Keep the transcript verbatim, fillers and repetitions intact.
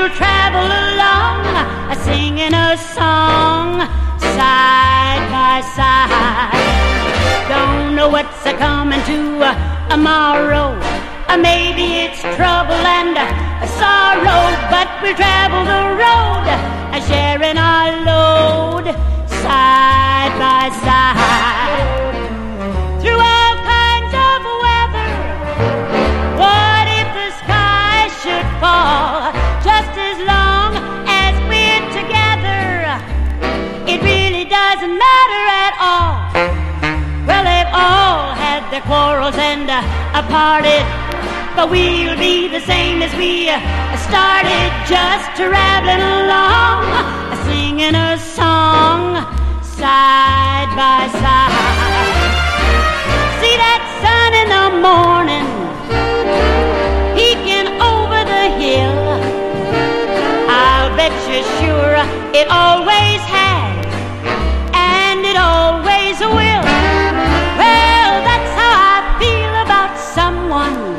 we'll travel along, singing a song, side by side. Don't know what's a-coming tomorrow. Maybe it's trouble and sorrow, but we'll travel the road, sharing our load, side by side. Through all kinds of weather, what if the sky should fall? Just as long as we're together, it really doesn't matter at all. Well, they've all had their quarrels and uh, parted, but we'll be the same as we uh, started, just traveling along, singing a song, side by side. See that sun in the morning, peeking over the hill. I'll bet you sure it always has, and it always will. Well, that's how I feel about someone